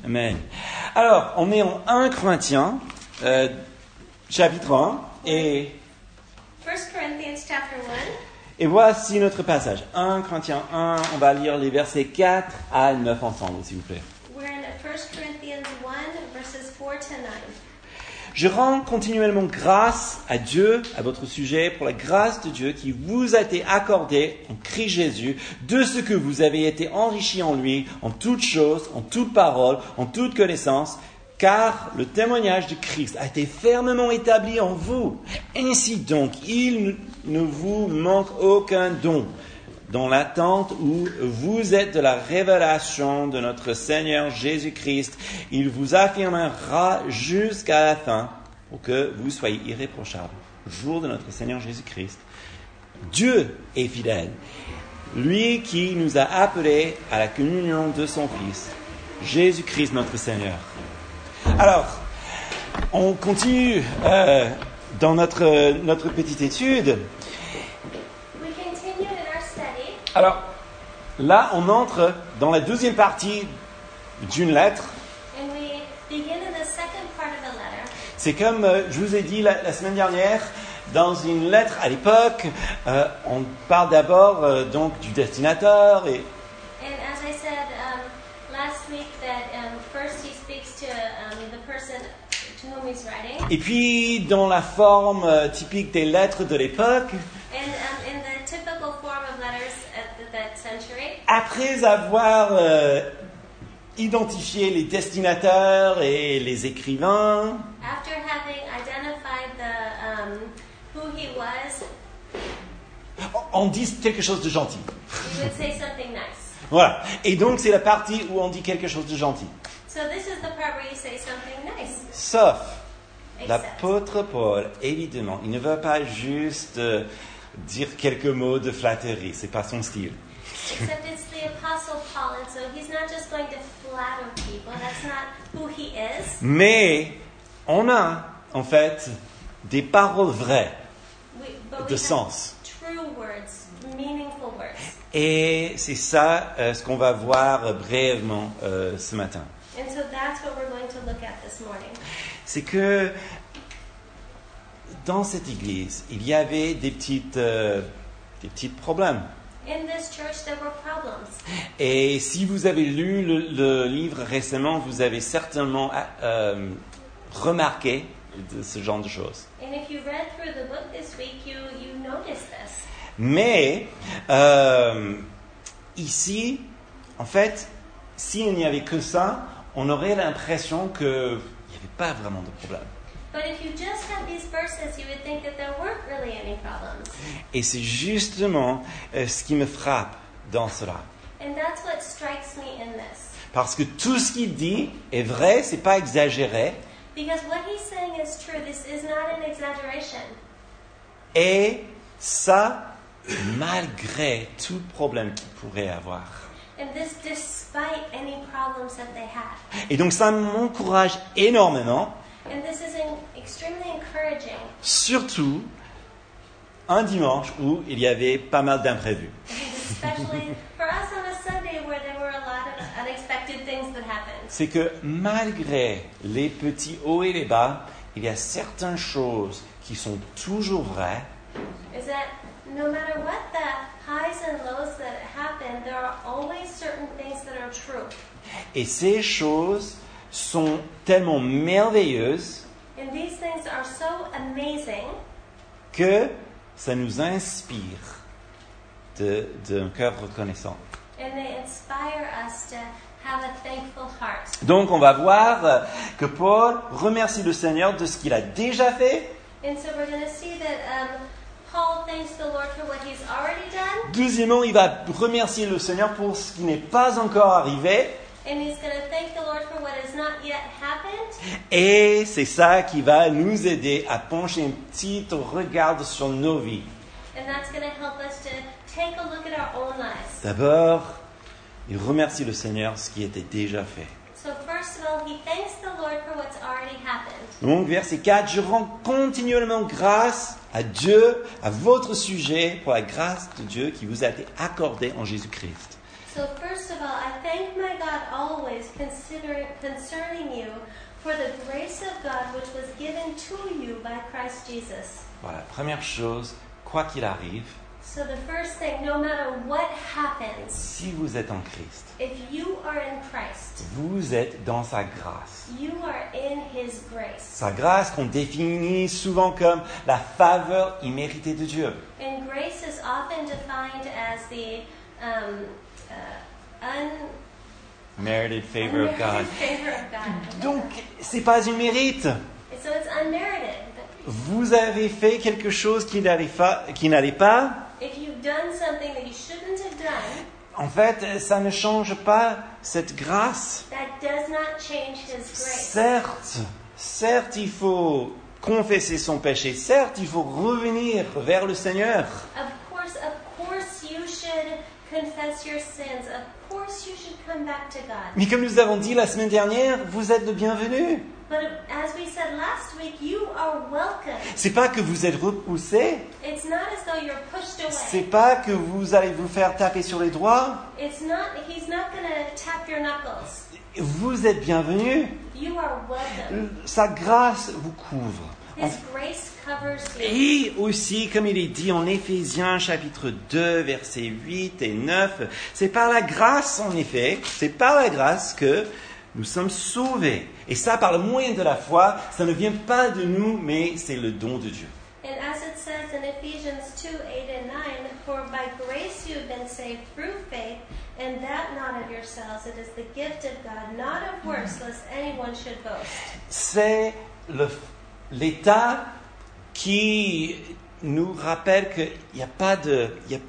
Amen. Alors, on est en 1 Corinthiens, chapitre 1, et 1 Corinthians chapter 1. voici notre passage. 1 Corinthiens 1, on va lire les versets 4 à 9 ensemble, s'il vous plaît. We're in 1 Corinthians 1, verses 4 to 9. Je rends continuellement grâce à Dieu, à votre sujet, pour la grâce de Dieu qui vous a été accordée en Christ Jésus, de ce que vous avez été enrichis en lui, en toutes choses, en toute parole, en toute connaissance, car le témoignage de Christ a été fermement établi en vous. Ainsi donc, il ne vous manque aucun don, dans l'attente où vous êtes de la révélation de notre Seigneur Jésus-Christ. Il vous affirmera jusqu'à la fin pour que vous soyez irréprochables au jour de notre Seigneur Jésus-Christ. Dieu est fidèle, lui qui nous a appelés à la communion de son Fils, Jésus-Christ notre Seigneur. Alors, on continue dans notre petite étude. Alors, là, on entre dans la deuxième partie d'une lettre. And we begin in the second part of the letter. C'est comme je vous ai dit la semaine dernière, dans une lettre à l'époque, on parle d'abord donc du destinataire et And as I said last week, that first he speaks to the person to whom he's writing. et puis dans la forme typique des lettres de l'époque. And in the typical form of letters at that century, Après avoir identifié les destinataires et les écrivains, after having identified who he was, on dit quelque chose de gentil. he would say something nice. Voilà. Et donc c'est la partie où on dit quelque chose de gentil. So this is the part where you say something nice. Sauf Except, l'apôtre Paul, évidemment, il ne veut pas juste dire quelques mots de flatterie. C'est pas son style. except it's the Apostle Paul, and so he's not just going to flatter people. That's not who he is. Mais on a en fait des paroles vraies But de we have sens. true words, meaningful words. Et c'est ça ce qu'on va voir brièvement ce matin. And so that's what we're going to look at this morning. C'est que dans cette église, il y avait des petits problèmes. In this church, there were problems. Et si vous avez lu le livre récemment, vous avez certainement remarqué de ce genre de choses. And if you read through the book this week, you noticed this. Mais ici, en fait, s'il n'y avait que ça, on aurait l'impression qu'il n'y avait pas vraiment de problème. But if you just had these verses, you would think that there weren't really any problems. Et c'est justement ce qui me frappe dans cela. And that's what strikes me in this. Parce que tout ce qu'il dit est vrai, c'est pas exagéré. Because what he's saying is true. This is not an exaggeration. Et ça, malgré tout problème qu'il pourrait avoir. And this despite any problems that they had. Et donc ça m'encourage énormément, And this is extremely encouraging. surtout un dimanche où il y avait pas mal d'imprévus. Especially for us on a Sunday where there were a lot of unexpected things that happened. C'est que malgré les petits hauts et les bas, il y a certaines choses qui sont toujours vraies Is that no matter what the highs and lows that happen, there are always certain things that are true. et ces choses sont tellement merveilleuses And these things are so amazing que ça nous inspire d'un cœur reconnaissant. and they inspire us to have a thankful heart. Donc on va voir que Paul remercie le Seigneur de ce qu'il a déjà fait. And so we're going to see that Paul thanks the Lord for what he's already done. Deuxièmement, il va remercier le Seigneur pour ce qui n'est pas encore arrivé. And he's going to thank the Lord for what has not yet happened. Et c'est ça qui va nous aider à pencher un petit regard sur nos vies. And that's going to help us to take a look at our own lives. D'abord, il remercie le Seigneur de ce qui était déjà fait. So first of all, he thanks the Lord for what's already happened. Donc, verset 4, je rends continuellement grâce à Dieu, à votre sujet, pour la grâce de Dieu qui vous a été accordée en Jésus-Christ. So first of all, I thank my God always concerning you for the grace of God which was given to you by Christ Jesus. Voilà, première chose, quoi qu'il arrive, So the first thing, no matter what happens, si vous êtes en Christ, if you are in Christ, vous êtes dans sa grâce. you are in His grace. Sa grâce qu'on définit souvent comme la faveur imméritée de Dieu. And grace is often defined as the Merited favor of God. unmerited favor of God. Donc, c'est pas une mérite. So it's unmerited. Vous avez fait quelque chose qui n'allait pas. If you've done something that you shouldn't have done, En fait, ça ne change pas cette grâce. that does not change His grace. Certes, il faut confesser son péché. Certes, il faut revenir vers le Seigneur. Of course, you should confess your sins. Of course, you should come back to God. Mais comme nous avons dit la semaine dernière, vous êtes le bienvenu. But as we said last week, you are welcome. C'est pas que vous êtes repoussé. It's not as though you're pushed C'est away. pas que vous allez vous faire taper sur les doigts. He's not going to tap your knuckles. Vous êtes bienvenu. You are welcome. Sa grâce vous couvre. His grace covers you. Et aussi, comme il est dit en Éphésiens chapitre 2, versets 8 et 9, c'est par la grâce, en effet, c'est par la grâce que nous sommes sauvés. Et ça, par le moyen de la foi, ça ne vient pas de nous, mais c'est le don de Dieu. And as it says in Ephesians 2, 8 and 9, for by grace you have been saved through faith, and that not of yourselves, it is the gift of God, not of works, lest anyone should boast. C'est l'État qui nous rappelle qu'il n'y a pas de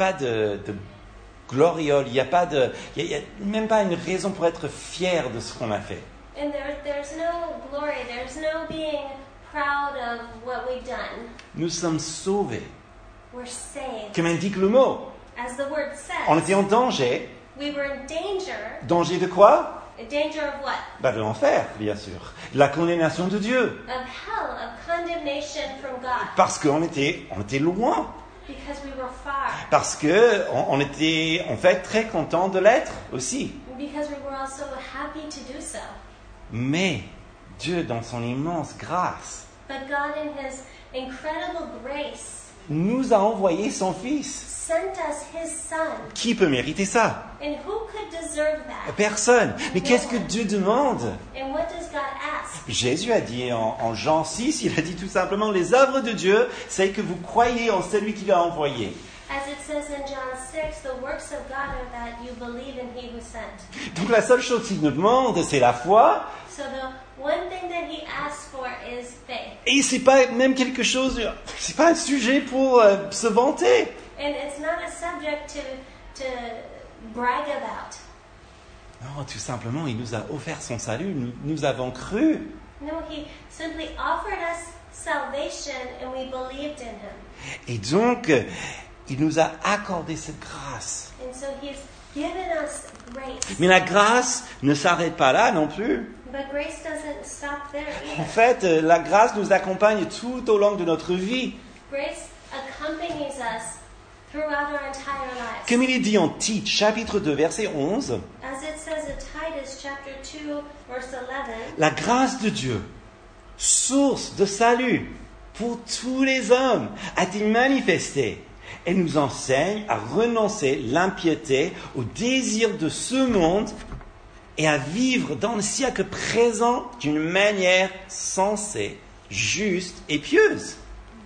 gloriole, il n'y a même pas une raison pour être fier de ce qu'on a fait. And there's no glory, there's no being proud of what we've done. Nous sommes sauvés. We're saved. Comme indique le mot, As the word on says, était en danger. we were in danger. Danger de quoi? Danger of what? De l'enfer, bien sûr. La condamnation de Dieu. Of hell, of condemnation from God. Parce qu'on était loin. Because we were far. Parce qu'on était en fait très content de l'être aussi. Because we were also happy to do so. Mais Dieu, dans son immense grâce, But God, in His incredible grace, nous a envoyé son Fils. sent us His Son. Qui peut mériter ça? And who could deserve that? Personne. Mais qu'est-ce que Dieu demande? And what does God ask? Jésus a dit en Jean 6, il a dit tout simplement, les œuvres de Dieu, c'est que vous croyez en celui qui l'a envoyé. As it says in John 6, the works of God are that you believe in He who sent. Donc la seule chose qu'il nous demande, c'est la foi. So the one thing that He asks for is faith. Et c'est pas même quelque chose, c'est pas un sujet pour se vanter. And it's not a subject to brag about. Non, tout simplement, il nous a offert son salut, nous avons cru. No, He simply offered us salvation and we believed in Him. Et donc, il nous a accordé cette grâce. And so He's given us grace. Mais la grâce ne s'arrête pas là non plus. But grace doesn't stop there En either. fait, la grâce nous accompagne tout au long de notre vie. Grace accompanies us throughout our entire lives. Comme il est dit en Tite, chapitre 2, verset 11, As it says in Titus chapter 2, verse 11, la grâce de Dieu, source de salut pour tous les hommes, a-t-il manifesté et nous enseigne à renoncer l'impiété au désir de ce monde et à vivre dans le siècle présent d'une manière sensée, juste et pieuse.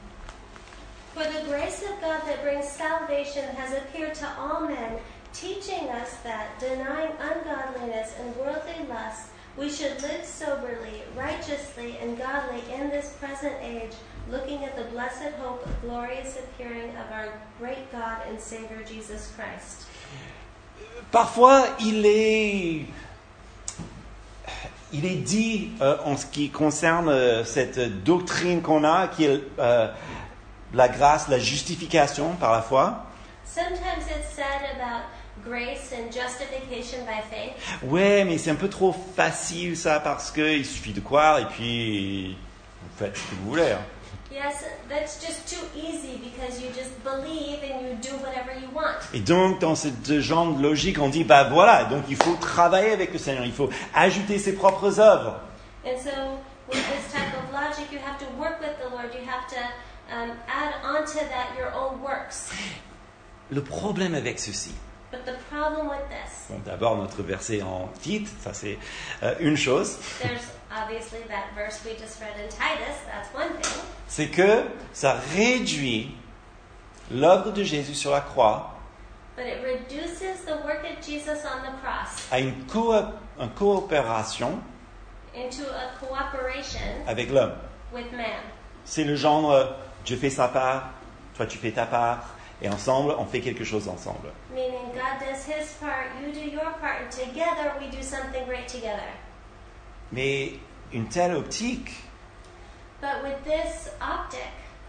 For the grace of God that brings salvation has appeared to all men, teaching us that, denying ungodliness and worldly lusts, we should live soberly, righteously, and godly in this present age, looking at the blessed hope of glorious appearing of our great God and Savior Jesus Christ. Parfois, il est dit en ce qui concerne cette doctrine qu'on a, qui est la grâce, la justification par la foi. Sometimes it's said about grace and justification by faith. Ouais, mais c'est un peu trop facile ça, parce qu'il suffit de croire et puis vous faites ce que vous voulez. Hein. Yes, that's just too easy because you just believe and you do whatever you want. Et donc, dans ce genre de logique, on dit, bah voilà, donc il faut travailler avec le Seigneur, il faut ajouter ses propres œuvres. And so, with this type of logic, you have to work with the Lord. You have to add onto that your own works. Le problème avec ceci, But the problem with this, bon, d'abord notre verset en Tite, ça c'est une chose, there's obviously that verse we just read in Titus, that's one thing. c'est que ça réduit l'œuvre de Jésus sur la croix But it reduces the work of Jesus on the cross à une coopération into a cooperation avec l'homme. with man. C'est le genre, Dieu fait sa part, toi tu fais ta part, et ensemble, on fait quelque chose ensemble. Meaning God does his part, you do your part, and together we do something great together. Mais une telle optique But with this optic,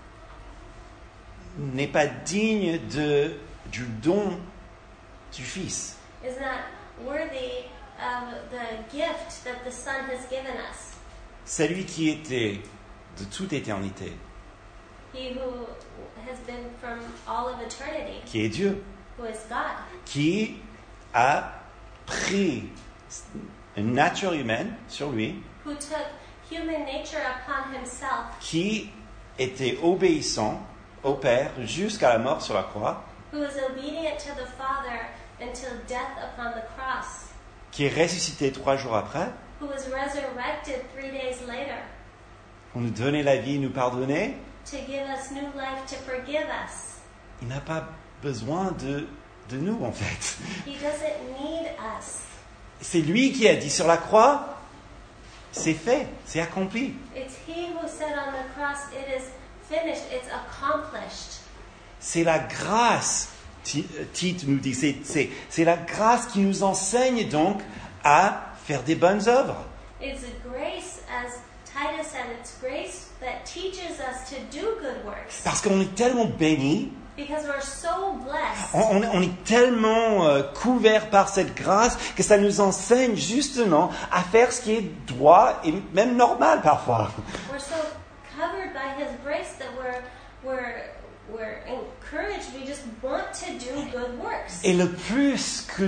n'est pas digne du don du Fils. is not worthy of the gift that the Son has given us. Celui qui était de toute éternité, He who has been from all of eternity, qui est Dieu, who is God, qui a pris une nature humaine sur lui, who took human nature upon himself, qui était obéissant au Père jusqu'à la mort sur la croix, who was obedient to the Father until death upon the cross, qui est ressuscité 3 jours après, who was resurrected 3 days later pour nous donner la vie, nous pardonner. to give us new life, to forgive us. Il n'a pas besoin de nous, en fait. He doesn't need us. C'est lui qui a dit sur la croix, c'est fait, c'est accompli. It's he who said on the cross, it is finished, it's accomplished. C'est la grâce, Tite nous dit, c'est la grâce qui nous enseigne donc à faire des bonnes œuvres. It's a grace, as Titus said, it's grace that teaches us to do good works. Parce qu'on est tellement bénis, Because we're so blessed. on est tellement couverts par cette grâce que ça nous enseigne justement à faire ce qui est droit et même normal parfois. We're so covered by his grace that we're encouraged. We just want to do good works. Et le plus que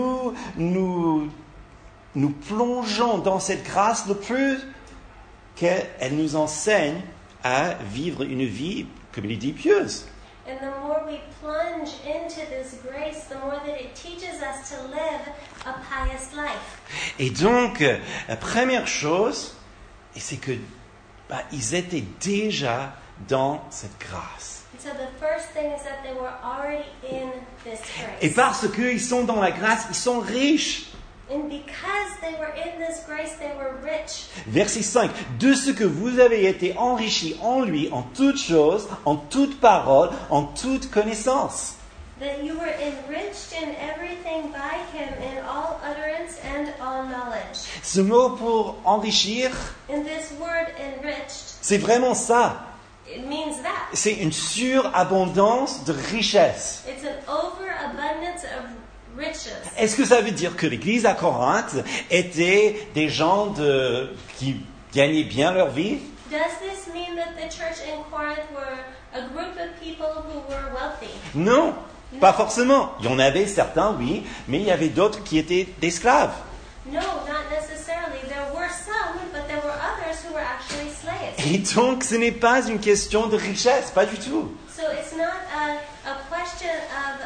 nous plongeons dans cette grâce, le plus qu'elle nous enseigne à vivre une vie, comme il dit, pieuse. And the more we plunge into this grace, the more that it teaches us to live a pious life. Et donc, la première chose, c'est que ils étaient déjà dans cette grâce. And so the first thing is that they were already in this grace. Et parce qu'ils sont dans la grâce, ils sont riches. And because they were in this grace, they were rich. Verset 5. De ce que vous avez été enrichis en lui, en toutes choses, en toute parole, en toute connaissance. That you were enriched in everything by him, in all utterance and all knowledge. Ce mot pour enrichir, And this word enriched, c'est vraiment ça. it means that. C'est une surabondance de richesse. It's an overabundance of riches. Est-ce que ça veut dire que l'église à Corinthe était des gens qui gagnaient bien leur vie? Does this mean that the church in Corinth were a group of people who were wealthy? Non, pas forcément. Il y en avait certains, oui, mais il y avait d'autres qui étaient d'esclaves. No, not necessarily. There were some, but there were others who were actually slaves. Et donc, ce n'est pas une question de richesse, pas du tout. So it's not a question of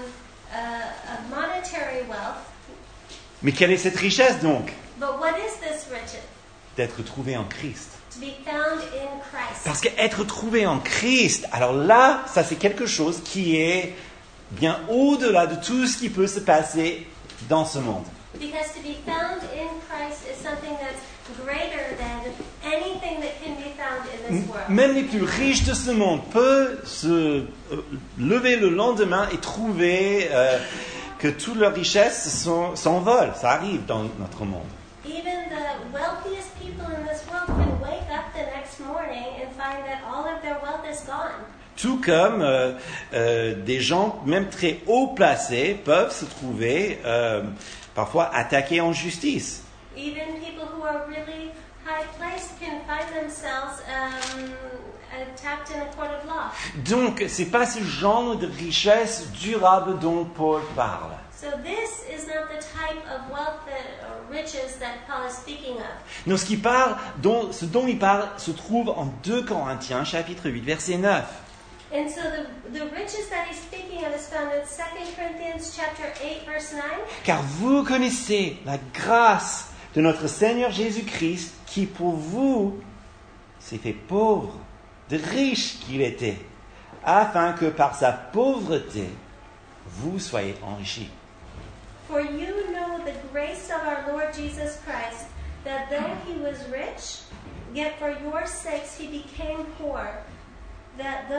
monetary wealth. Mais quelle est cette richesse donc? But what is this riches? D'être trouvé en Christ. To be found in Christ. Parce qu'être trouvé en Christ, alors là, ça c'est quelque chose qui est bien au-delà de tout ce qui peut se passer dans ce monde. Because to be found in Christ is something that's greater than anything that can be found in this world. Même les plus riches de ce monde peuvent se lever le lendemain et trouver que toute leur richesse s'envole. Ça arrive dans notre monde. Even the wealthiest people in this world can wake up the next morning and find that all of their wealth is gone. Tout comme des gens, même très haut placés, peuvent se trouver parfois attaqués en justice. Even people who are really high placed can find themselves attacked in a court of law. Donc, c'est pas ce genre de richesse durable dont Paul parle. So this is not the type of wealth or riches that Paul is speaking of. Non, ce dont il parle se trouve en 2 Corinthiens, chapitre 8, verset 9. And so the riches that he's speaking of is found in 2 Corinthians chapter 8, verse 9. Car vous connaissez la grâce de notre Seigneur Jésus-Christ qui pour vous s'est fait pauvre, de riche qu'il était, afin que par sa pauvreté, vous soyez enrichis. For you know the grace of our Lord Jesus Christ, that though he was rich, yet for your sakes he became poor, that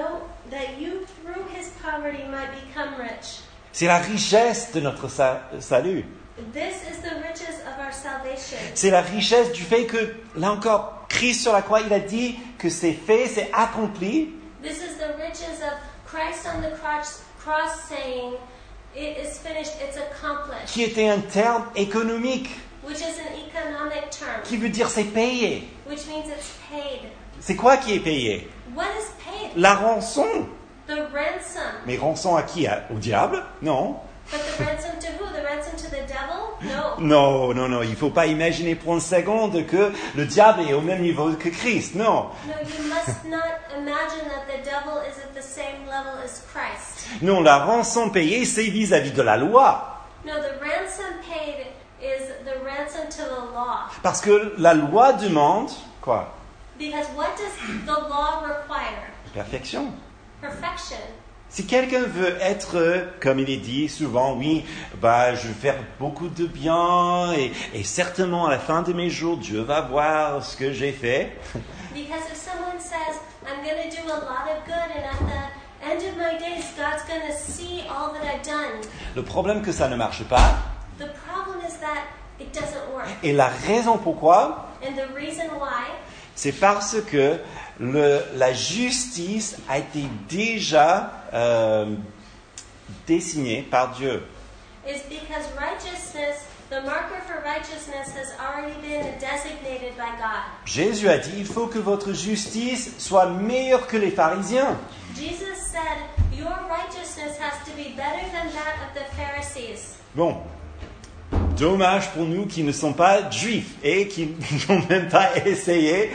you through his poverty might become rich. C'est la richesse de notre salut. This is the riches of our salvation. C'est la richesse du fait que, là encore, Christ sur la croix, il a dit que c'est fait, c'est accompli. This is the riches of Christ on the cross saying, it is finished, it's accomplished. Qui était un terme économique, Which is an economic term. qui veut dire c'est payé. Which means it's paid. C'est quoi qui est payé? What is paid? La rançon. The ransom. Mais rançon à qui? Au diable? Non. But the ransom to who? The ransom to the devil? No. Non, il ne faut pas imaginer pour une seconde que le diable est au même niveau que Christ, non. No, you must not imagine that the devil is at the same level as Christ. Non, la rançon payée, c'est vis-à-vis de la loi. No, the ransom paid is the ransom to the law. Parce que la loi demande, quoi? Because what does the law require? Perfection. Perfection. Si quelqu'un veut être, comme il est dit souvent, oui, je vais faire beaucoup de bien et certainement à la fin de mes jours, Dieu va voir ce que j'ai fait. Because if someone says, I'm going to do a lot of good and at the end of my days, God's going to see all that I've done. Le problème que ça ne marche pas. The problem is that it doesn't work. Et la raison pourquoi, And the reason why, c'est parce que la justice a été déjà dessinée par Dieu. is because righteousness, the marker for righteousness has already been designated by God. Jésus a dit, il faut que votre justice soit meilleure que les pharisiens. Jesus said, your righteousness has to be better than that of the Pharisees. Bon, dommage pour nous qui ne sommes pas juifs et qui n'ont même pas essayé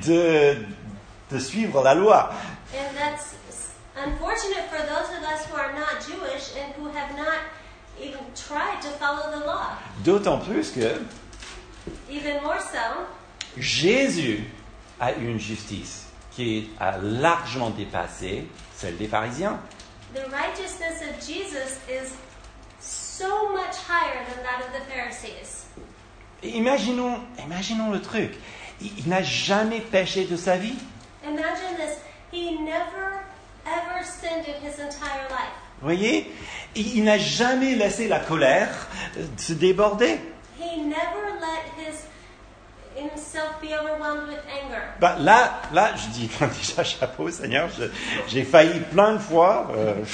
de suivre la loi. And that's unfortunate for those of us who are not Jewish and who have not even tried to follow the law. D'autant plus que Even more so, Jésus a une justice qui a largement dépassé celle des pharisiens. the righteousness of Jesus is so much higher than that of the Pharisees. Et imaginons le truc. Il n'a jamais péché de sa vie. Imagine this. He never, ever sinned in his entire life. Vous voyez, il n'a jamais laissé la colère se déborder. He never let himself be overwhelmed with anger. Là, je dis déjà chapeau, Seigneur. J'ai failli plein de fois.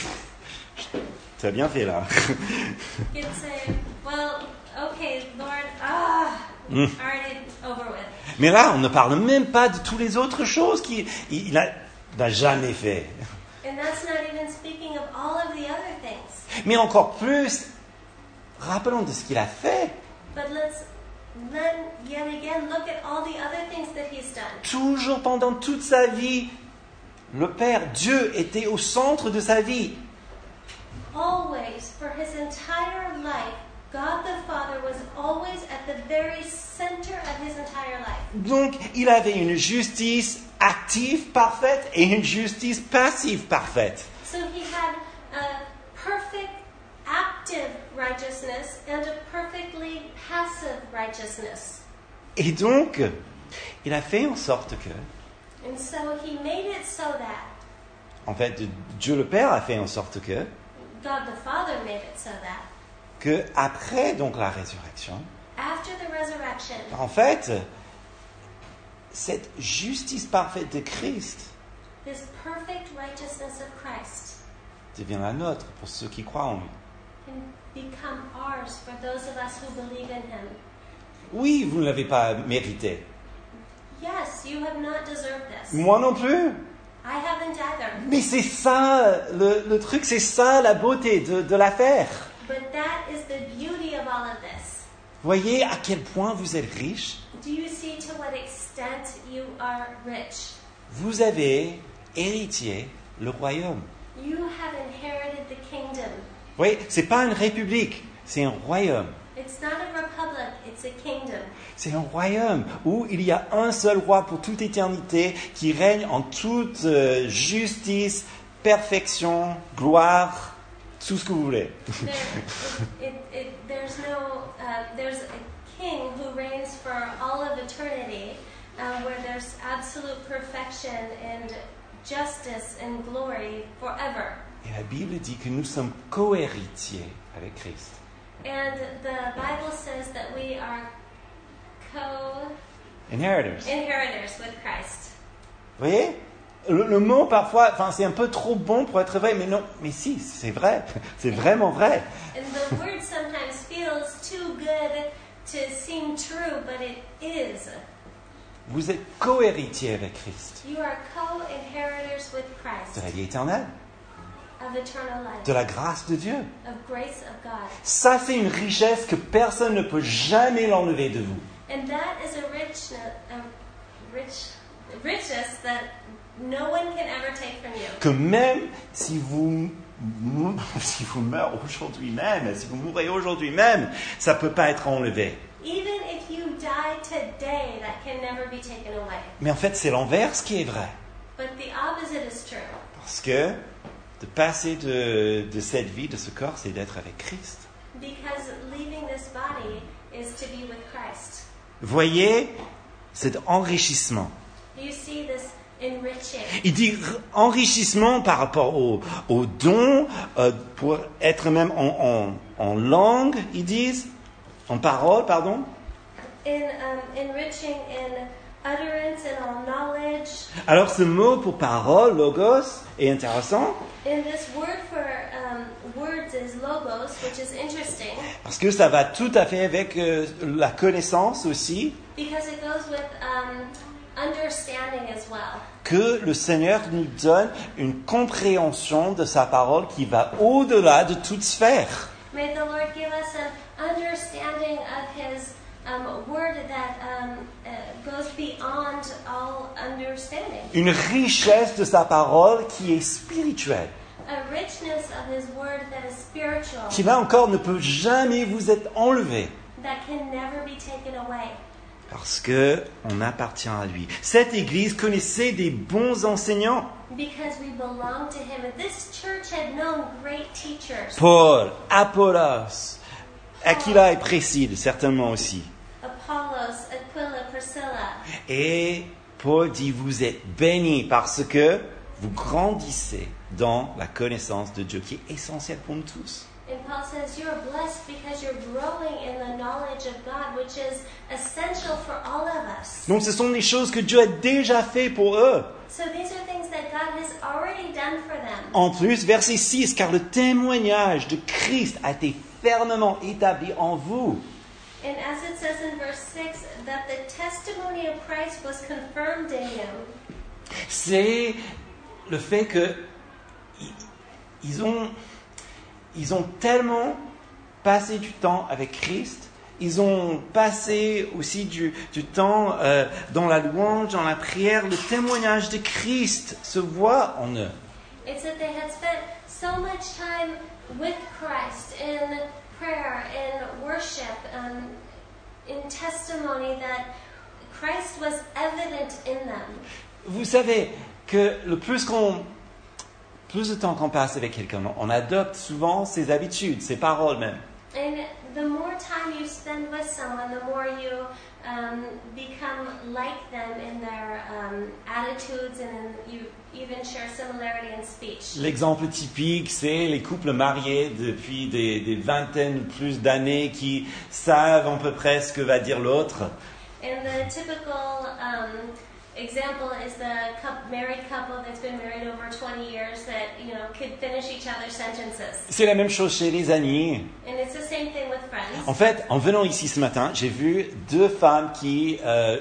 Tu as bien fait là. He'd say, well, okay, Lord, already over with. Mais là, on ne parle même pas de toutes les autres choses qu'il n'a jamais fait. And that's not even speaking of all of the other things. Mais encore plus, rappelons de ce qu'il a fait. But let's then yet again look at all the other things that he's done. Toujours pendant toute sa vie, le Père, Dieu, était au centre de sa vie. Always, for his entire life, God the Father was always at the very center of his entire life. Donc, il avait une justice active parfaite et une justice passive parfaite. So he had a perfect active righteousness and a perfectly passive righteousness. Et donc, il a fait en sorte que, And so he made it so that en fait, Dieu le Père a fait en sorte que God the Father made it so that après donc la résurrection, after the resurrection, en fait, cette justice parfaite de Christ this perfect righteousness of Christ devient la nôtre pour ceux qui croient en lui. can become ours for those of us who believe in him. Oui, vous ne l'avez pas mérité. Yes, you have not deserved this. Moi non plus. I haven't either. Mais c'est ça, le truc, c'est ça la beauté de l'affaire. But that is the beauty of all of this. Voyez à quel point vous êtes riche. Do you see to what extent you are rich? Vous avez héritié le royaume. You have inherited the kingdom. Oui, c'est pas une république, c'est un royaume. It's not a republic, it's a kingdom. C'est un royaume où il y a un seul roi pour toute éternité qui règne en toute justice, perfection, gloire, tout ce que vous voulez. There's a king who reigns for all of eternity, where there's absolute perfection and justice and glory forever. Et la Bible dit que nous sommes co-héritiers avec Christ. And the Bible says that we are Inheritors. co-inheritors with Christ. Vous voyez, le mot parfois, c'est un peu trop bon pour être vrai, mais non, mais si, c'est vrai, c'est vraiment vrai. And the word sometimes feels too good to seem true, but it is. Vous êtes co-héritiers avec Christ. You are co-inheritors with Christ. De la vie éternelle, Of eternal life. de la grâce de Dieu. Of grace of God. Ça, c'est une richesse que personne ne peut jamais l'enlever de vous. And that is a richness that no one can ever take from you. Que même si vous meurez aujourd'hui même, si vous mourrez aujourd'hui même, ça ne peut pas être enlevé. Even if you die today, that can never be taken away. Mais en fait, c'est l'inverse qui est vrai. But the opposite is true. Parce que de passer de cette vie, de ce corps, c'est d'être avec Christ. Because leaving this body is to be with Christ. Voyez cet enrichissement. Do you see this enriching? Il dit enrichissement par rapport aux dons, pour être même en langue, ils disent, en parole, pardon. Enriching in utterance and all knowledge. Alors ce mot pour parole, logos, est intéressant. And this word for words is logos, which is interesting. Parce que ça va tout à fait avec la connaissance aussi. Because it goes with understanding as well. Que le Seigneur nous donne une compréhension de sa parole qui va au-delà de toute sphère. May the Lord give us an understanding of His word that goes beyond all understanding. Une richesse de sa parole qui est spirituelle. A richness of His word that is spiritual. Qui là encore ne peut jamais vous être enlevé. That can never be taken away. Parce que on appartient à lui. Cette église connaissait des bons enseignants. Because we belong to Him. And this church had known great teachers. Paul, Apollos, Aquila et Priscille, certainement aussi. Apollos, Aquila, Priscilla. Et Paul dit, vous êtes bénis parce que vous grandissez dans la connaissance de Dieu, qui est essentielle pour nous tous. And Paul says, you're blessed because you're growing in the knowledge of God, which is essential for all of us. Donc ce sont des choses que Dieu a déjà fait pour eux. So these are things that God has already done for them. En plus, verset 6, car le témoignage de Christ a été fermement établi en vous. And as it says in verse 6, that the testimony of Christ was confirmed in you. C'est le fait que ils ont tellement passé du temps avec Christ, ils ont passé aussi du temps dans la louange, dans la prière. Le témoignage de Christ se voit en eux. It's that they had spent so much time with Christ in prayer, in worship, in testimony that Christ was evident in them. Vous savez que le plus de temps qu'on passe avec quelqu'un, on adopte souvent ses habitudes, ses paroles même. And the more time you spend with someone, the more you become like them in their attitudes, and you even share similarity in speech. L'exemple typique, c'est les couples mariés depuis des vingtaines ou plus d'années qui savent à peu près ce que va dire l'autre. And the typical example is the married couple that's been married over 20 years that, could finish each other's sentences. C'est la même chose chez les amis. And it's the same thing with friends. En fait, en venant ici ce matin, j'ai vu deux femmes qui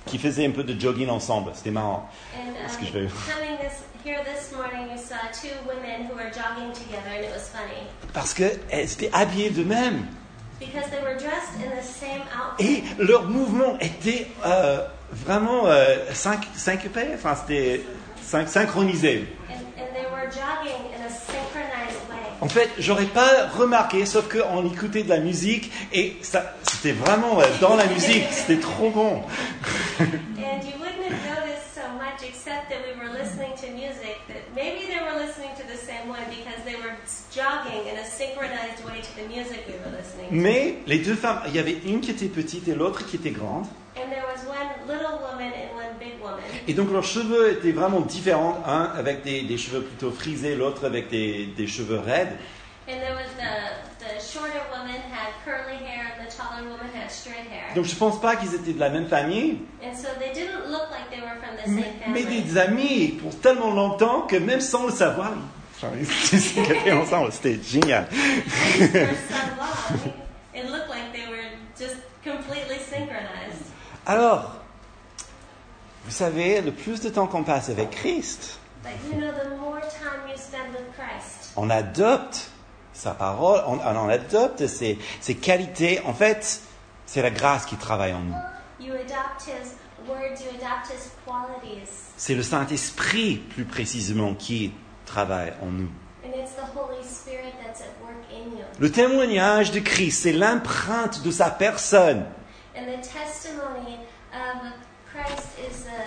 qui faisaient un peu de jogging ensemble. C'était marrant. And Parce que je vais- coming here this morning, you saw two women who were jogging together, and it was funny Parce qu'elles étaient habillées de même. because they were dressed in the same outfit. Et leur mouvement était vraiment syncopé, enfin c'était synchronisé. And they were jogging in a synchronized way. En fait, j'aurais pas remarqué, sauf qu'on écoutait de la musique et ça, c'était vraiment dans la musique, c'était trop bon. And you wouldn't have noticed so much except that we were listening to music, that maybe they were listening to the same one because they were jogging in a synchronized way to the music we were listening to. Mais les deux femmes, il y avait une qui était petite et l'autre qui était grande. And there was one little woman and one big woman. Et donc leurs cheveux étaient vraiment différents, un avec des cheveux plutôt frisés, l'autre avec des cheveux raides. And there was the shorter woman had curly hair and the taller woman had straight hair. Donc je pense pas qu'ils étaient de la même famille, And so they didn't look like they were from the mais, same mais family. des amis pour tellement longtemps que même sans le savoir, ils étaient ensemble, c'était génial. For so long, it looked like they were just completely synchronized. Alors, vous savez, le plus de temps qu'on passe avec Christ, But you know, the more time you spend with Christ, on adopte sa parole, on adopte ses qualités. En fait, c'est la grâce qui travaille en nous. you adopt His words, you adopt His qualities. C'est le Saint-Esprit, plus précisément, qui travaille en nous. And it's the Holy Spirit that's at work in you. Le témoignage de Christ, c'est l'empreinte de sa personne. And the testimony of Christ is the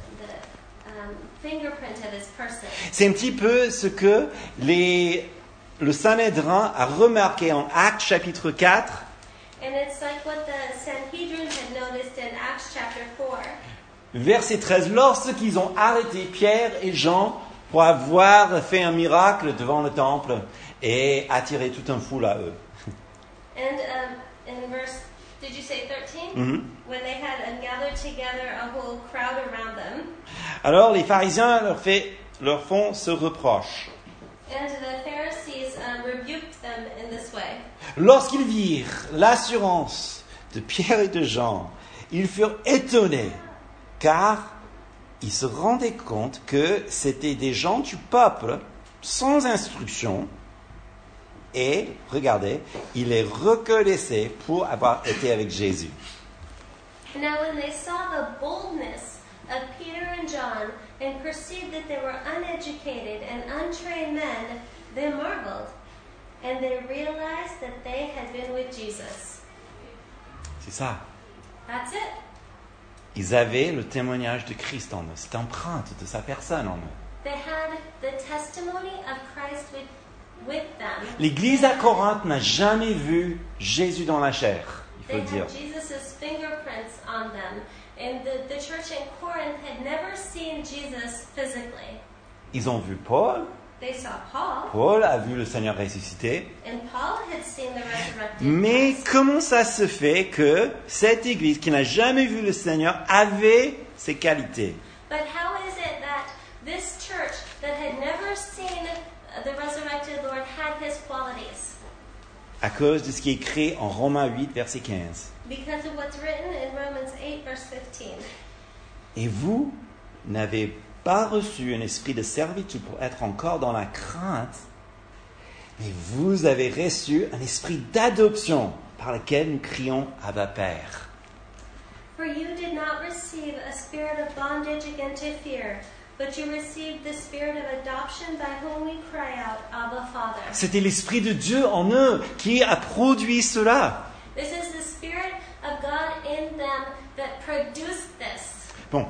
fingerprint of His person. C'est un petit peu ce que le Sanhédrin a remarqué en Actes chapitre 4. And it's like what the Sanhedrin had noticed in Acts chapter 4. Verset 13, lorsqu'ils ont arrêté Pierre et Jean pour avoir fait un miracle devant le temple et attiré tout un foule à eux. And in verse, did you say 13? Mhm. When they had gathered together a whole crowd around them, Alors les pharisiens leur font ce reproche. and the Pharisees rebuked them in this way. Lorsqu'ils virent l'assurance de Pierre et de Jean, ils furent étonnés, car ils se rendaient compte que c'était des gens du peuple, sans instruction, et, regardez, ils les reconnaissaient pour avoir été avec Jésus. Now when they saw the boldness of Peter and John and perceived that they were uneducated and untrained men, they marveled, and they realized that they had been with Jesus. C'est ça. That's it. Ils avaient le témoignage de Christ en eux, cette empreinte de sa personne en eux. They had the testimony of Christ with them. L'Église à Corinthe n'a jamais vu Jésus dans la chair, il They faut dire. had Jesus' fingerprints on them. And the church in Corinth had never seen Jesus physically. Ils ont vu Paul. They saw Paul, Paul a vu le Seigneur ressuscité. and Paul had seen the resurrected Mais Christ. comment ça se fait que cette Église qui n'a jamais vu le Seigneur avait ces qualités? But how is it that this church that had never seen the resurrected Lord had his qualities? À cause de ce qui est écrit en Romains 8, verset 15. Because of what's written in Romans 8, verse 15. Et vous n'avez pas reçu un esprit de servitude pour être encore dans la crainte, mais vous avez reçu un esprit d'adoption par lequel nous crions Abba Père. For you did not receive a spirit of bondage again to fear, but you received the spirit of adoption by whom we cry out, Abba, Father. C'était l'Esprit de Dieu en eux qui a produit cela. This is the Spirit of God in them that produced this. Bon,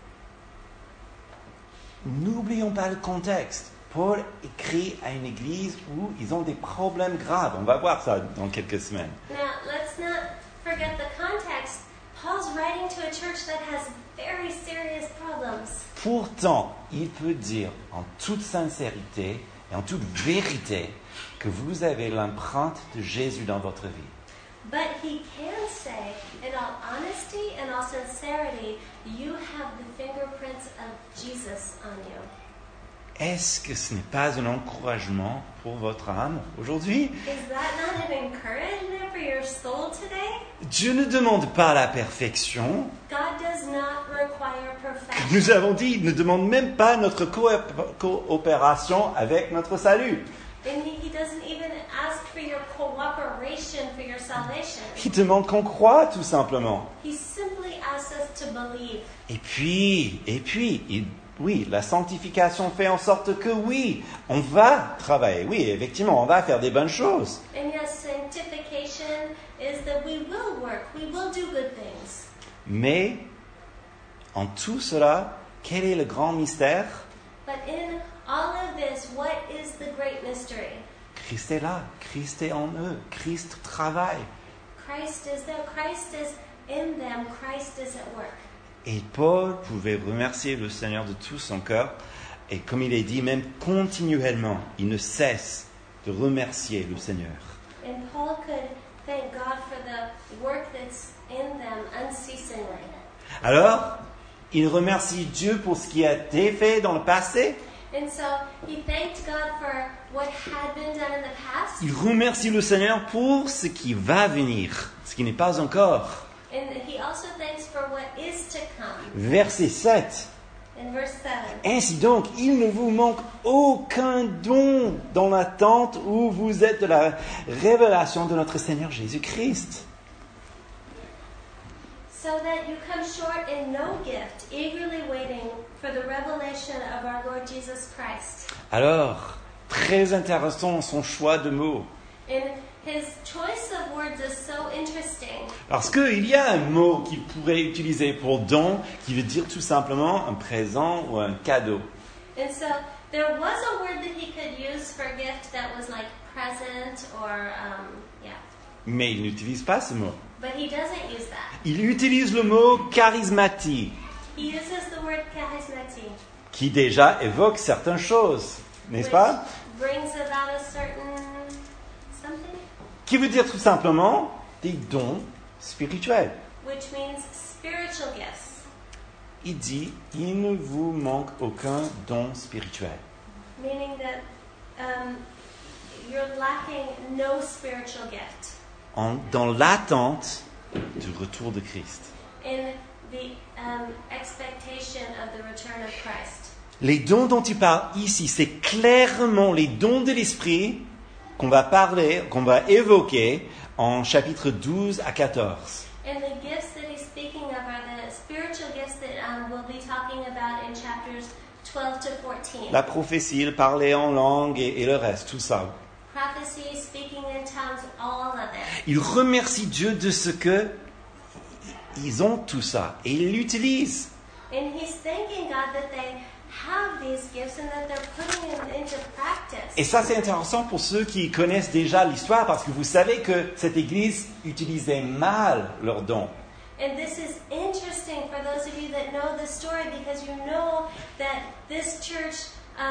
n'oublions pas le contexte. Paul écrit à une église où ils ont des problèmes graves. On va voir ça dans quelques semaines. Now, let's not forget the context. Paul's writing to a church that has very serious problems. Pourtant, il peut dire en toute sincérité et en toute vérité que vous avez l'empreinte de Jésus dans votre vie. But he can say, in all honesty and all sincerity, you have the fingerprints of Jesus on you. Est-ce que ce n'est pas un encouragement pour votre âme aujourd'hui? Is that not an encouragement for your soul today? Dieu ne demande pas la perfection, God does not require perfection. Nous avons dit, il ne demande même pas notre coopération avec notre salut. And he doesn't even ask for your cooperation for your salvation. Il demande qu'on croie tout simplement. He simply asks us to believe. Et puis, oui, la sanctification fait en sorte que oui, on va travailler. Oui, effectivement, on va faire des bonnes choses. And yes, sanctification is that we will work, we will do good things. Mais, en tout cela, quel est le grand mystère? But in all of this, what is the great mystery? Christ est là, Christ est en eux, Christ travaille. Christ is there, Christ is in them, Christ is at work. Et Paul pouvait remercier le Seigneur de tout son cœur. Et comme il est dit, même continuellement, il ne cesse de remercier le Seigneur. And Paul could thank God for the work that's in them unceasingly. Alors, il remercie Dieu pour ce qui a été fait dans le passé. And so he thanked God for what had been done in the past. Il remercie le Seigneur pour ce qui va venir, ce qui n'est pas encore. And he also thanks for what is to come. Verset 7. In verse 7. Ainsi donc, il ne vous manque aucun don dans l'attente où vous êtes de la révélation de notre Seigneur Jésus-Christ. So that you come short in no gift, eagerly waiting for the revelation of our Lord Jesus Christ. Alors, très intéressant son choix de mots. And his choice of words is so interesting. Parce qu'il y a un mot qu'il pourrait utiliser pour don qui veut dire tout simplement un présent ou un cadeau. And so there was a word that he could use for gift that was like present or, Mais il n'utilise pas ce mot. But he doesn't use that. Il utilise le mot charismatie, He uses the word charismatie, qui déjà évoque certaines choses, n'est-ce pas? brings about a certain something, Qui veut dire tout simplement des dons spirituels. which means spiritual gifts. Il dit, il ne vous manque aucun don spirituel. Meaning that you're lacking no spiritual gift Dans l'attente du retour de Christ. in the expectation of the return of Christ. Les dons dont il parle ici, c'est clairement les dons de l'Esprit qu'on va parler, qu'on va évoquer en chapitres 12 à 14. And the gifts that he's speaking of are the spiritual gifts that we'll be talking about in chapters 12 to 14. La prophétie, le parler en langue et le reste, tout ça. Prophecy, speaking in tongues, all of it. Il remercie Dieu de ce que ils ont tout ça et ils l'utilisent. And he's thanking God that they have these gifts and that they're putting them into practice. Et ça, c'est intéressant pour ceux qui connaissent déjà l'histoire parce que vous savez que cette église utilisait mal leurs dons. And this is interesting for those of you that know the story because you know that this church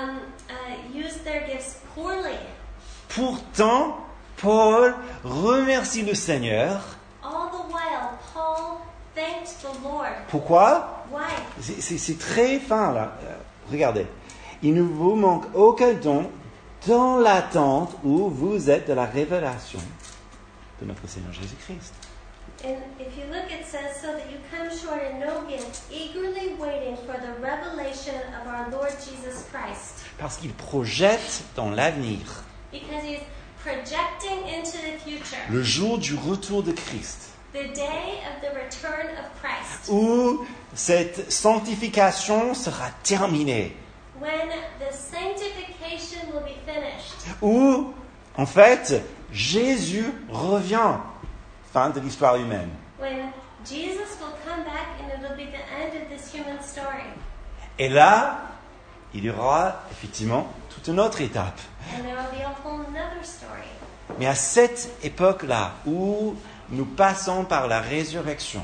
used their gifts poorly. Pourtant, Paul remercie le Seigneur. All the while, Paul thanked the Lord. Pourquoi? Why? C'est très fin là. Regardez. Il ne vous manque aucun don dans l'attente où vous êtes de la révélation de notre Seigneur Jésus-Christ. And if you look, it says, so that you come short in no gift, eagerly waiting for the revelation of our Lord Jesus Christ. Parce qu'il projette dans l'avenir Because he's projecting into the future, le jour du retour de Christ, the day of the return of Christ, où cette sanctification sera terminée, when the sanctification will be finished, où, en fait, Jésus revient. Fin de l'histoire humaine. when Jesus will come back and it'll be the end of this human story. Et là, il y aura effectivement toute une autre étape. And there will be a whole nother story. Mais à cette époque-là, où nous passons par la résurrection,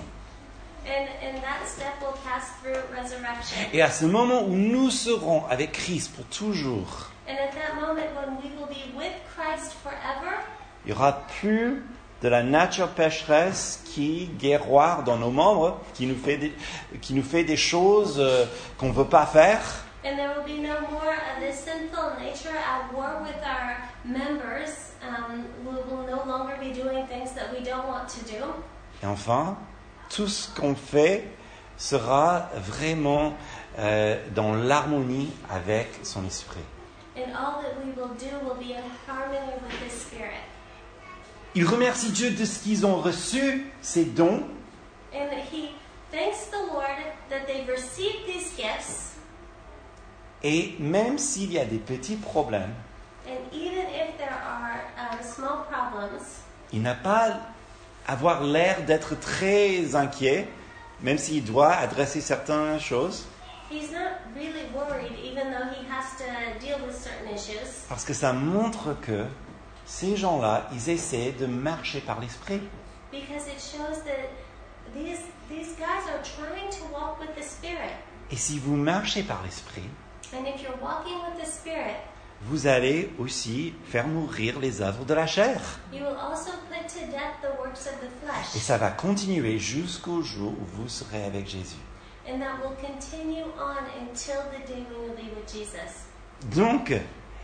And that step will pass through resurrection. et à ce moment où nous serons avec Christ pour toujours, And at that moment when we will be with Christ forever, il n'y aura plus de la nature pécheresse qui guerroie dans nos membres, qui nous fait des choses qu'on ne veut pas faire. and there will be no more of this sinful nature at war with our members. We will no longer be doing things that we don't want to do. Et enfin, tout ce qu'on fait sera vraiment dans l'harmonie avec son esprit. And all that we will do will be in harmony with His Spirit. Il remercie Dieu de ce qu'ils ont reçu, ces dons, And he thanks the Lord that they've received these gifts. et même s'il y a des petits problèmes, And even if there are small problems, il n'a pas à avoir l'air d'être très inquiet, même s'il doit adresser certaines choses, he's not really worried, even though he has to deal with certain issues, parce que ça montre que ces gens-là, ils essaient de marcher par l'esprit. because it shows that these guys are trying to walk with the Spirit. Et si vous marchez par l'esprit, And if you're walking with the Spirit, vous allez aussi faire mourir les œuvres de la chair. you will also put to death the works of the Et flesh. ça va continuer jusqu'au jour où vous serez avec Jésus. And that will continue on until the day we will be with Jesus. Donc,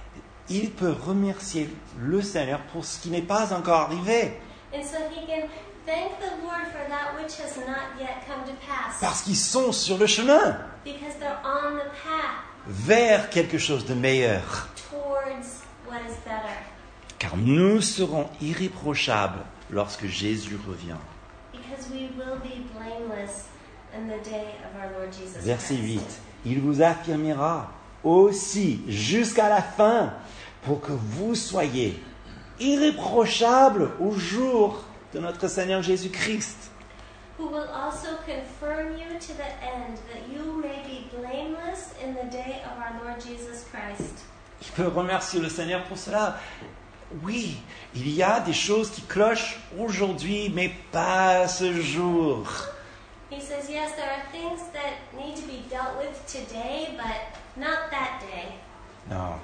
il peut remercier le Seigneur pour ce qui n'est pas encore arrivé. And so he can thank the Lord for that which has not yet come to pass. Parce qu'ils sont sur le chemin Because they're on the path vers quelque chose de meilleur. towards what is better. Car nous serons irréprochables lorsque Jésus revient. Because we will be blameless in the day of our Lord Jesus Verset Christ. 8. Il vous affirmera aussi jusqu'à la fin pour que vous soyez irréprochables au jour de notre Seigneur Jésus-Christ. Who will also confirm you to the end, that you may be blameless in the day of our Lord Jesus Christ. Il peut remercier le Seigneur pour cela. Oui, il y a des choses qui clochent aujourd'hui, mais pas ce jour. He says, yes, there are things that need to be dealt with today, but not that day. Non.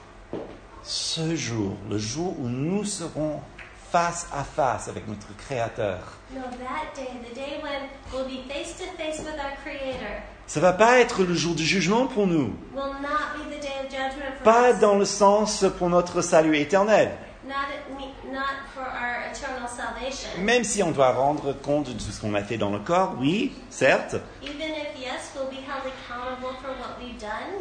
Ce jour, le jour où nous serons face à face avec notre Créateur, No, that day, the day when we'll be face to face with our Creator, ça ne va pas être le jour du jugement pour nous. will not be the day of judgment for Pas us. dans le sens pour notre salut éternel. Not for our eternal salvation. Même si on doit rendre compte de ce qu'on a fait dans le corps, oui, certes. Even if, yes, we'll be held accountable for what we've done,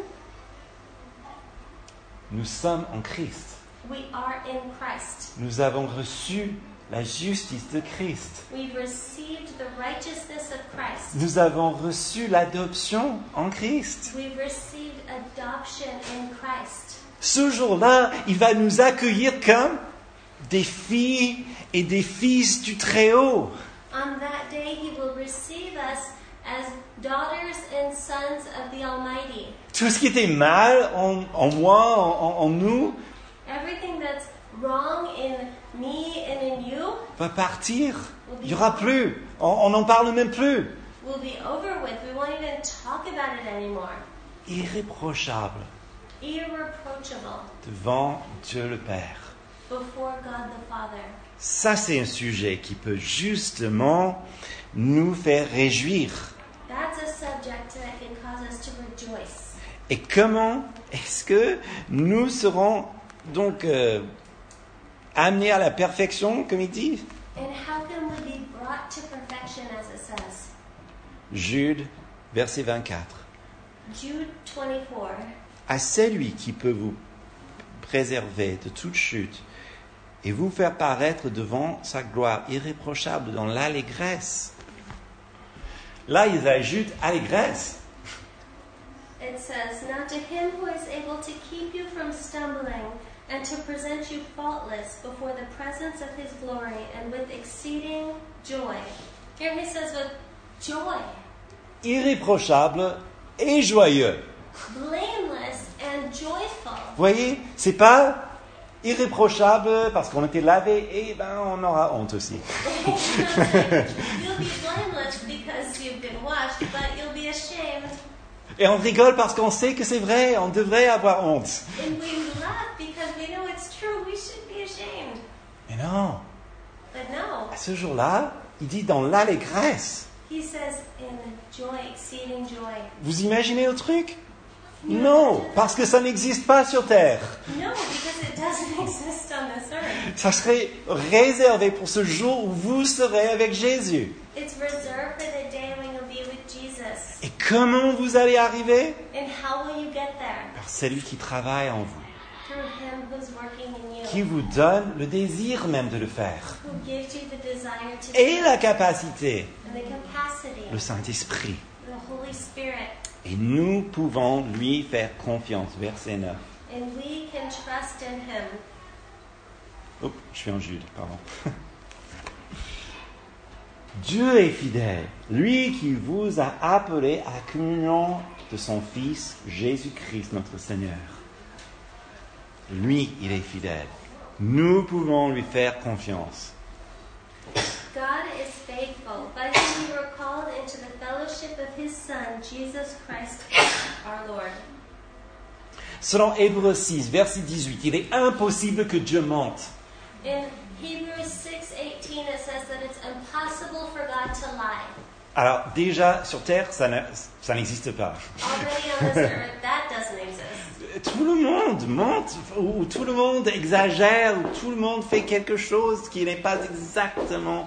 Nous sommes en Christ. we are in Christ. Nous avons reçu la justice de Christ. We've received the righteousness of Christ. Nous avons reçu l'adoption en Christ. We've received adoption in Christ. Ce jour-là, il va nous accueillir comme des filles et des fils du Très-Haut. On that day, He will receive us as daughters and sons of the Almighty. Tout ce qui était mal en moi, en nous, Everything that's wrong in me and in you va partir. Il n'y aura plus. On n'en parle même plus. will be over with. We won't even talk about it anymore. Irréprochable Irreproachable devant Dieu le Père. before God the Father. Ça, c'est un sujet qui peut justement nous faire réjouir. That's a subject that can cause us to rejoice. Et comment est-ce que nous serons donc amenés à la perfection, comme il dit? And how can we be brought to perfection, as it says? Jude, verset 24. Jude 24. À celui qui peut vous préserver de toute chute et vous faire paraître devant sa gloire irréprochable dans l'allégresse. Là, ils ajoutent allégresse. It says, "Now to him who is able to keep you from stumbling and to present you faultless before the presence of his glory and with exceeding joy." Here he says with joy, Irréprochable et joyeux. blameless and joyful. Vous voyez, c'est pas irréprochable parce qu'on était lavé et on aura honte aussi. You'll be blameless because you've been washed, but you'll be ashamed. Et on rigole parce qu'on sait que c'est vrai, on devrait avoir honte. And we laugh because we know it's true. We should be ashamed. Mais non, But no, à ce jour-là, il dit dans l'allégresse. he says in joy, exceeding joy. Vous imaginez le truc? Non, parce que ça n'existe pas sur Terre. No, because it doesn't exist on this earth. Ça serait réservé pour ce jour où vous serez avec Jésus. It's reserved for the day when you'll be with Jesus. Et comment vous allez arriver? And how will you get there? Par celui qui travaille en vous, Through him who's working in qui you, vous donne le désir même de le faire. who gives you the desire to Et do la it, capacité, and the capacity, le Saint-Esprit. the Holy Spirit. Et nous pouvons lui faire confiance. Verset 9. And we can trust in him. Oh, je suis en Jude, pardon. Dieu est fidèle, lui qui vous a appelé à la communion de son Fils, Jésus-Christ, notre Seigneur. Lui, il est fidèle. Nous pouvons lui faire confiance. God is faithful, by whom you were called into the fellowship of his Son, Jesus Christ, our Lord. Selon Hébreux 6, verset 18, il est impossible que Dieu mente. In Hebrews 6:18, it says that it's impossible for God to lie. Alors déjà, sur Terre, ça n'existe pas. Already on this earth, that doesn't exist. Tout le monde mente, ou tout le monde exagère, ou tout le monde fait quelque chose qui n'est pas exactement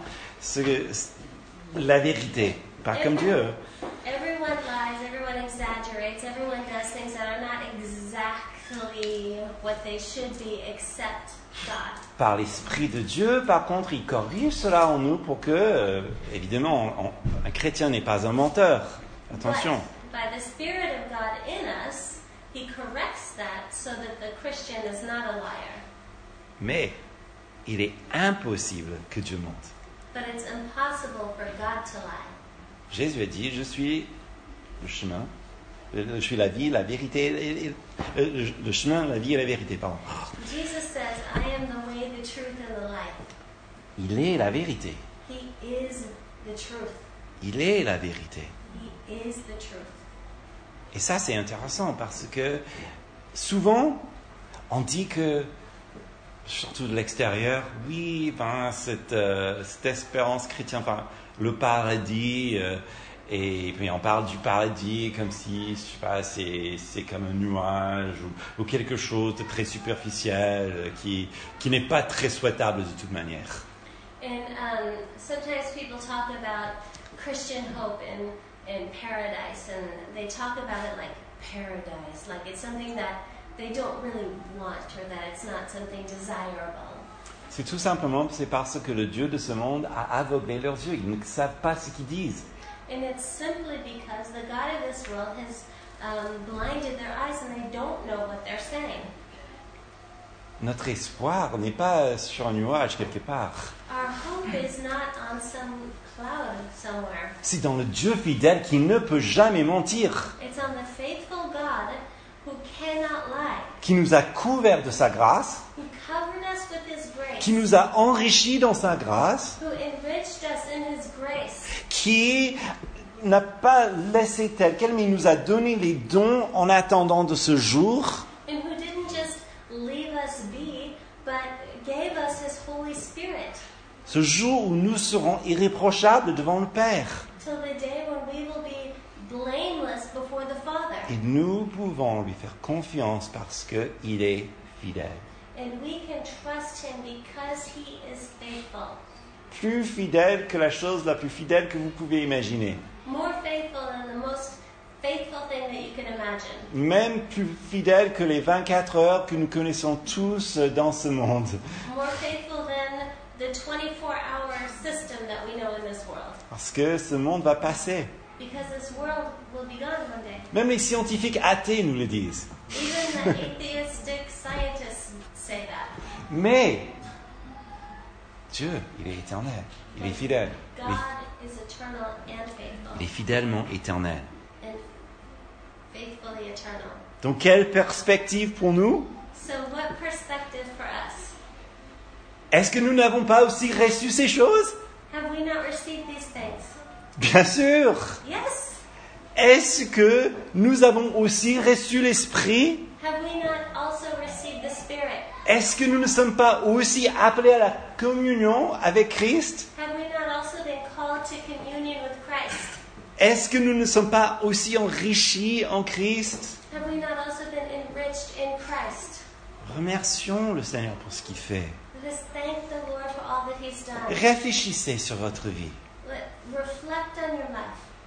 la vérité. Pas comme Dieu. Everyone lies, everyone exaggerates, everyone does things that are not exactly what they should be except God. Par l'Esprit de Dieu, par contre, il corrige cela en nous pour que, évidemment, un chrétien n'est pas un menteur. Attention. But by the Spirit of God in us, he corrects that so that the Christian is not a liar. Mais il est impossible que Dieu mente. But it's impossible for God to lie. Jésus a dit, je suis le chemin, je suis la vie, la vérité, le chemin, la vie et la vérité, pardon. Jesus says, I am the way, the truth, and the life. Il est la vérité. He is the truth. Il est la vérité. He is the truth. Et ça, c'est intéressant parce que souvent, on dit que, surtout de l'extérieur, oui, enfin, cette espérance chrétienne, enfin, le paradis, et puis on parle du paradis comme si, je sais pas, c'est comme un nuage ou quelque chose de très superficiel qui n'est pas très souhaitable de toute manière. And sometimes people talk about Christian hope and paradise, and they talk about it like paradise, like it's something that they don't really want, or that it's not something desirable. C'est tout simplement, c'est parce que le Dieu de ce monde a aveuglé leurs yeux. Ils ne savent pas ce qu'ils disent. And it's simply because the God of this world has blinded their eyes and they don't know what they're saying. Notre espoir n'est pas sur un nuage quelque part. Our hope is not on some cloud somewhere. C'est dans le Dieu fidèle qui ne peut jamais mentir, It's on the faithful God who cannot lie, qui nous a couverts de sa grâce, who covered us with his grace, qui nous a enrichis dans sa grâce, who enriched us in his grace, qui n'a pas laissé tel quel, mais il nous a donné les dons en attendant de ce jour, and who didn't just leave us be, but gave us his Holy Spirit, ce jour où nous serons irréprochables devant le Père. till the day when we will be blameless before the Father. Et nous pouvons lui faire confiance parce qu'il est fidèle. And we can trust him because he is faithful. Plus fidèle que la chose la plus fidèle que vous pouvez imaginer. More faithful than the most faithful thing that you can imagine. Même plus fidèle que les 24 heures que nous connaissons tous dans ce monde. More faithful than the 24-hour system that we know in this world. Parce que ce monde va passer. Because this world will be gone one day. Même les scientifiques athées nous le disent. Even the atheistic scientists say that. Mais Dieu, il est éternel. Il est fidèle. God is eternal and faithful. Il est fidèlement éternel. And faithfully eternal. Donc quelle perspective pour nous? So what perspective for us? Est-ce que nous n'avons pas aussi reçu ces choses? Have we not received these things? Bien sûr. Yes. Est-ce que nous avons aussi reçu l'Esprit? Have we not also received the Spirit? Est-ce que nous ne sommes pas aussi appelés à la communion avec Christ? Have we not also been called to communion with Christ? Est-ce que nous ne sommes pas aussi enrichis en Christ? Have we not also been enriched in Christ? Remercions le Seigneur pour ce qu'il fait. Let us thank the Lord for all that He's done. Réfléchissez sur votre vie. Reflect on your life.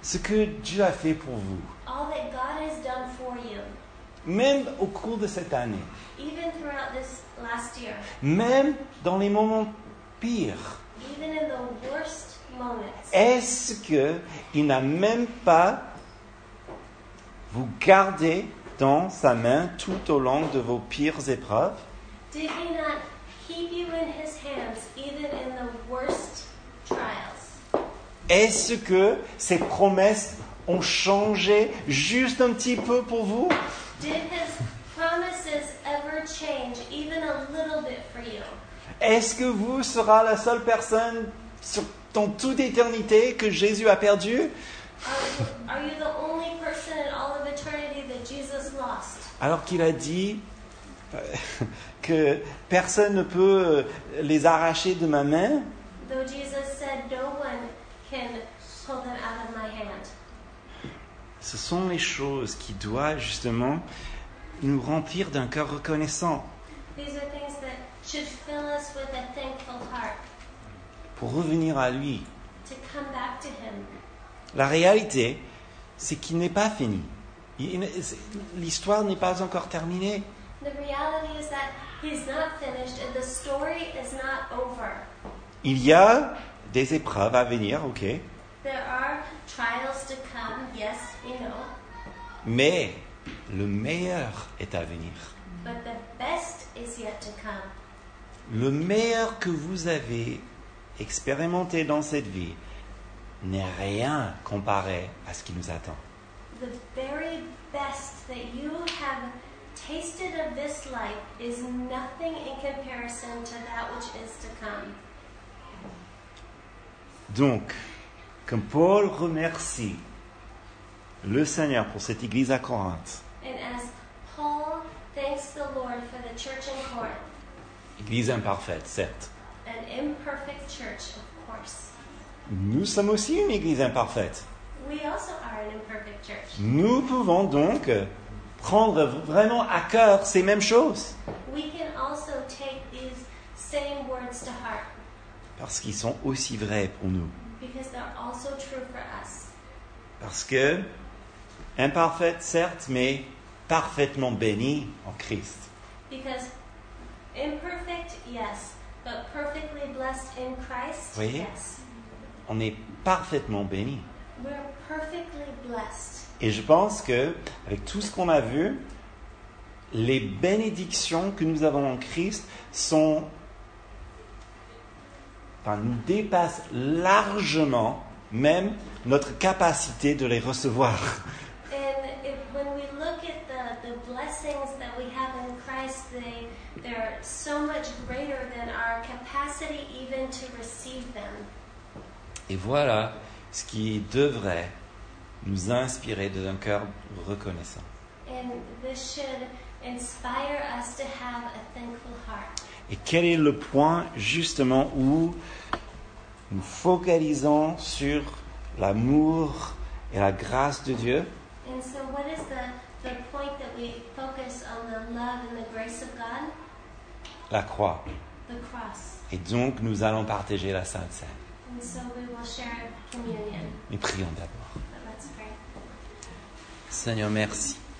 ce que Dieu a fait pour vous, all that God has done for you, même au cours de cette année, even throughout this last year, même dans les moments pires, even in the worst moments, est-ce qu'il n'a même pas vous gardé dans sa main tout au long de vos pires épreuves? did He not keep you in His hands even in the worst trials? Est-ce que ces promesses ont changé juste un petit peu pour vous? Did His promises ever change even a little bit for you? Est-ce que vous serez la seule personne dans toute éternité que Jésus a perdue? Are you the only person in all of eternity that Jesus lost? Alors qu'il a dit que personne ne peut les arracher de ma main? Though Jesus said no one can pull them out of my hand. Ce sont les choses qui doivent justement nous remplir d'un cœur reconnaissant These are things that should fill us with a thankful heart, pour revenir à lui. to come back to Him. La réalité, c'est qu'il n'est pas fini. L'histoire n'est pas encore terminée. The reality is that He's not finished and the story is not over. Il y a des épreuves à venir, ok, There are trials to come, yes, we know, mais le meilleur est à venir. but the best is yet to come. Le meilleur que vous avez expérimenté dans cette vie n'est rien comparé à ce qui nous attend. The very best that you have tasted of this life is nothing in comparison to that which is to come. Donc, comme Paul remercie le Seigneur pour cette église à Corinthe, And as Paul thanks the Lord for the church in Corinth, église imparfaite, certes, an imperfect church, of course, nous sommes aussi une église imparfaite. we also are an imperfect church. Nous pouvons donc prendre vraiment à cœur ces mêmes choses, We can also take these same words to heart parce qu'ils sont aussi vrais pour nous. because they're also true for us. Parce que, imparfaite, certes, mais parfaitement bénie en Christ. Because imperfect, yes, but perfectly blessed in Christ, Oui. yes. On est parfaitement béni. We're perfectly blessed. Et je pense que, avec tout ce qu'on a vu, les bénédictions que nous avons en Christ nous dépassent largement même notre capacité de les recevoir. And when we look at the blessings that we have in Christ, they're so much greater than our capacity even to receive them. Et voilà ce qui devrait nous inspirer d'un cœur reconnaissant. And this should inspire us to have a thankful heart. Et quel est le point justement où nous focalisons sur l'amour et la grâce de Dieu? And so what is the point that we focus on the love and the grace of God? La croix. The cross. Et donc nous allons partager la Sainte Seine. And so we will share communion. Mais prions d'abord. But let's pray. Seigneur, merci.